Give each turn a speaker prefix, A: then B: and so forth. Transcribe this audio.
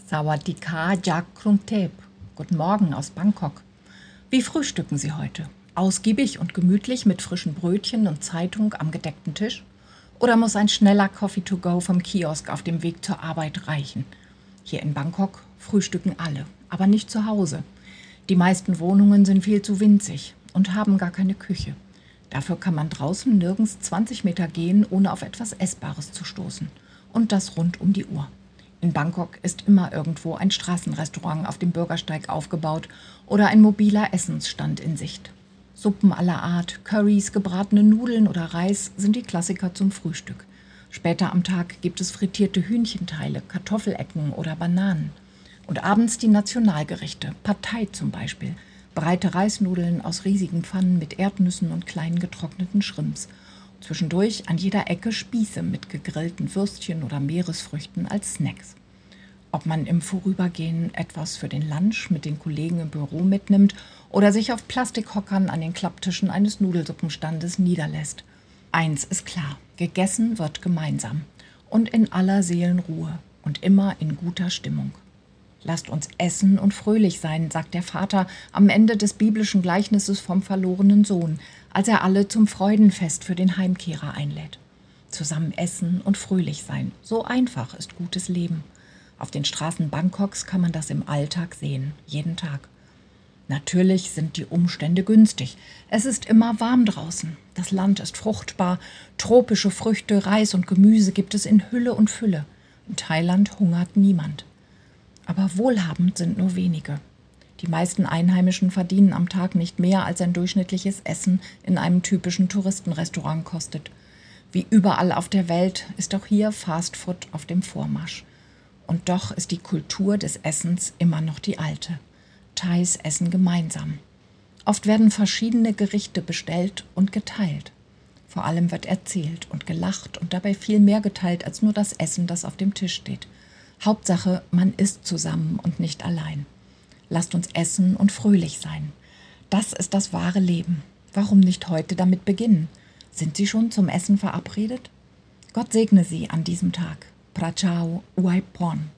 A: Sawadika Jak Krungthep. Guten Morgen aus Bangkok. Wie frühstücken Sie heute? Ausgiebig und gemütlich mit frischen Brötchen und Zeitung am gedeckten Tisch? Oder muss ein schneller Coffee to go vom Kiosk auf dem Weg zur Arbeit reichen? Hier in Bangkok frühstücken alle, aber nicht zu Hause. Die meisten Wohnungen sind viel zu winzig und haben gar keine Küche. Dafür kann man draußen nirgends 20 Meter gehen, ohne auf etwas Essbares zu stoßen. Und das rund um die Uhr. In Bangkok ist immer irgendwo ein Straßenrestaurant auf dem Bürgersteig aufgebaut oder ein mobiler Essensstand in Sicht. Suppen aller Art, Currys, gebratene Nudeln oder Reis sind die Klassiker zum Frühstück. Später am Tag gibt es frittierte Hühnchenteile, Kartoffelecken oder Bananen. Und abends die Nationalgerichte, Pad Thai zum Beispiel, breite Reisnudeln aus riesigen Pfannen mit Erdnüssen und kleinen getrockneten Shrimps. Zwischendurch an jeder Ecke Spieße mit gegrillten Würstchen oder Meeresfrüchten als Snacks. Ob man im Vorübergehen etwas für den Lunch mit den Kollegen im Büro mitnimmt oder sich auf Plastikhockern an den Klapptischen eines Nudelsuppenstandes niederlässt. Eins ist klar, gegessen wird gemeinsam und in aller Seelenruhe und immer in guter Stimmung. Lasst uns essen und fröhlich sein, sagt der Vater am Ende des biblischen Gleichnisses vom verlorenen Sohn, als er alle zum Freudenfest für den Heimkehrer einlädt. Zusammen essen und fröhlich sein, so einfach ist gutes Leben. Auf den Straßen Bangkoks kann man das im Alltag sehen, jeden Tag. Natürlich sind die Umstände günstig. Es ist immer warm draußen. Das Land ist fruchtbar. Tropische Früchte, Reis und Gemüse gibt es in Hülle und Fülle. In Thailand hungert niemand. Aber wohlhabend sind nur wenige. Die meisten Einheimischen verdienen am Tag nicht mehr, als ein durchschnittliches Essen in einem typischen Touristenrestaurant kostet. Wie überall auf der Welt ist auch hier Fastfood auf dem Vormarsch. Und doch ist die Kultur des Essens immer noch die alte. Thais essen gemeinsam. Oft werden verschiedene Gerichte bestellt und geteilt. Vor allem wird erzählt und gelacht und dabei viel mehr geteilt als nur das Essen, das auf dem Tisch steht. Hauptsache, man isst zusammen und nicht allein. Lasst uns essen und fröhlich sein. Das ist das wahre Leben. Warum nicht heute damit beginnen? Sind Sie schon zum Essen verabredet? Gott segne Sie an diesem Tag. Prachao Uaipon.